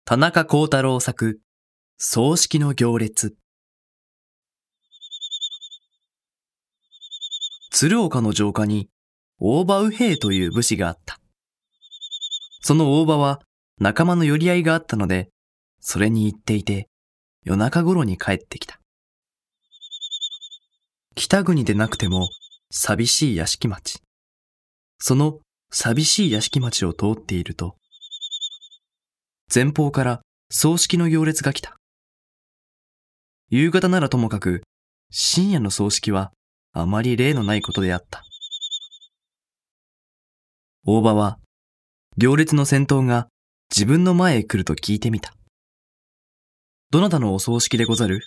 田中幸太郎作、葬式の行列。鶴岡の城下に、大場右兵という武士があった。その大場は仲間の寄り合いがあったので、それに行っていて、夜中頃に帰ってきた。北国でなくても寂しい屋敷町。その寂しい屋敷町を通っていると、前方から葬式の行列が来た。夕方ならともかく、深夜の葬式はあまり例のないことであった。大場は、行列の先頭が自分の前へ来ると聞いてみた。どなたのお葬式でござる？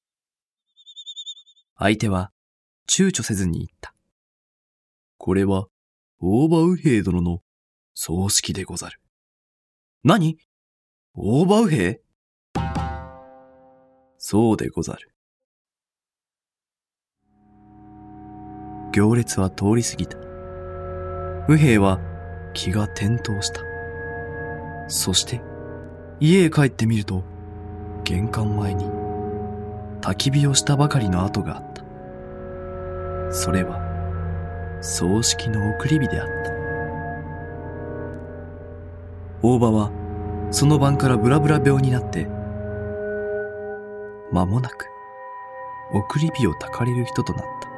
相手は躊躇せずに言った。これは大場右兵殿の葬式でござる。何？大場右兵？そうでござる。行列は通り過ぎた。右兵は気が転倒した。そして家へ帰ってみると、玄関前に焚き火をしたばかりの跡があった。それは葬式の送り火であった。大場はその晩からブラブラ病になって、間もなく送り火を焚かれる人となった。